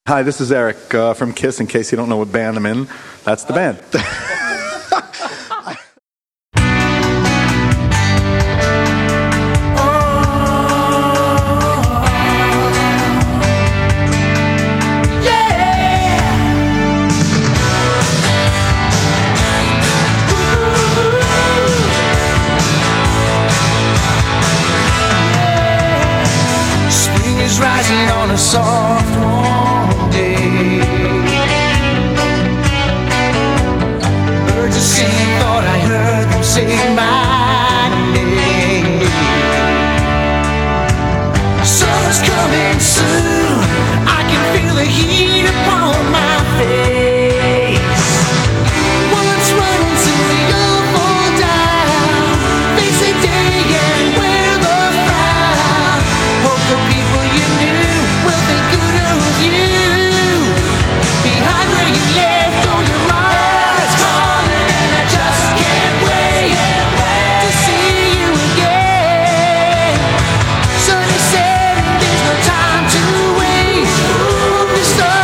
Hi, this is Eric from Kiss. In case you don't know what band I'm in, that's the band. Spring is rising on a soft warm day. Birds are singing, thought I heard them say my name. Summer's coming soon, I can feel the heat upon my face. Once running till you'll fall down, face a day and wear the frown. Hope the people you knew will think good of you. Behind where you left, all your mind's calling, and I just can't wait to see you again. Sun is setting, there's no time to waste. Hope the stars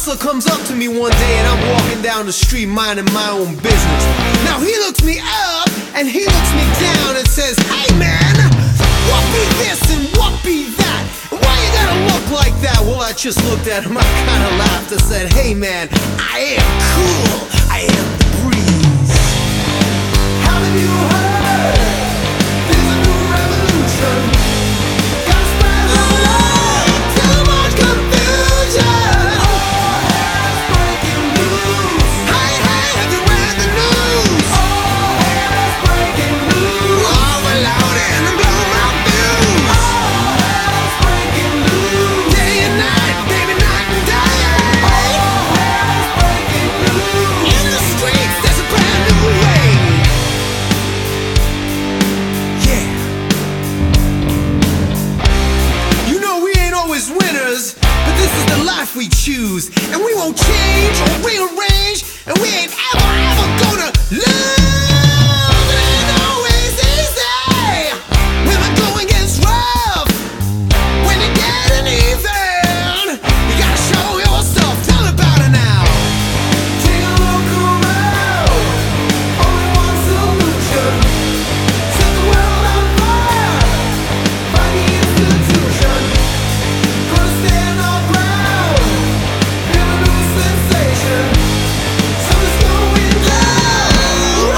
hustler comes up to me one day and I'm walking down the street minding my own business. Now he looks me up and he looks me down and says, "Hey man, what be this and what be that? And why you gotta look like that?" Well, I just looked at him, I kinda laughed and said, "Hey man, I am cool, I am the breeze." Haven't you heard? There's a new revolution. Gotta spread the love. Too much confusion. All hell's breaking loose. Hey, hey, have you read the news? All hell's breaking loose. Overloading and blow my fuse. All hell's breaking loose. Day and night, baby, night and day. All hell's breaking loose. In the streets, there's a brand new way. Yeah. You know we ain't always winners, but this is the life we choose. And we won't change or rearrange, and we ain't ever gonna lose. It ain't always easy when the going gets rough. When you're getting even, you gotta show yourself. Tell about it now. Take a look around. Only one solution. Set the world on fire. Find the institution. Gonna stand our ground. Feel a new sensation. Something's going down.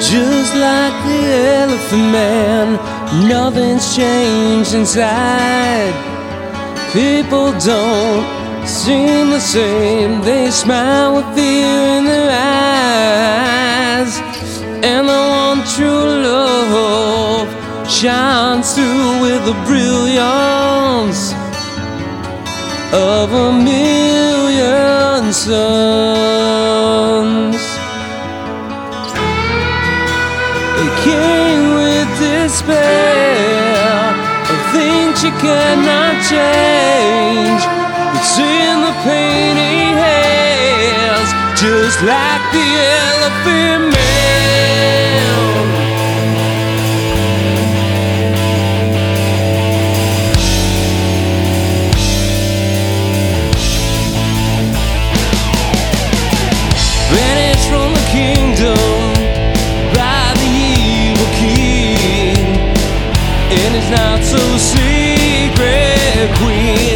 Just like the Elephant Man, nothing's changed inside. People don't seem the same. They smile with fear in their eyes, and the one true love shines through with the brilliance of a million suns. It came with despair of things you cannot change. It's in the pain he has, just like the Elephant Man. Banished from the kingdom by the evil king and his not so secret queen.